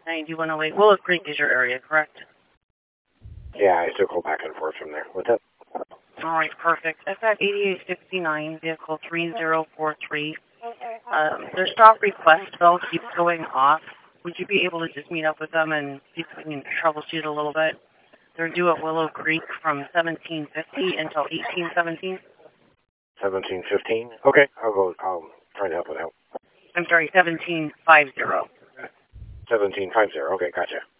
9108. Willow Creek is your area, correct? Yeah, I still go back and forth from there. What's up? All right, perfect. FF 8869, vehicle 3043. Their stop request bell keeps going off. Would you be able to just meet up with them and see if we can troubleshoot a little bit? They're due at Willow Creek from 1750 until 1817. 1715? Okay, I'll try to help it out. I'm sorry, 1750. 1750, okay, gotcha.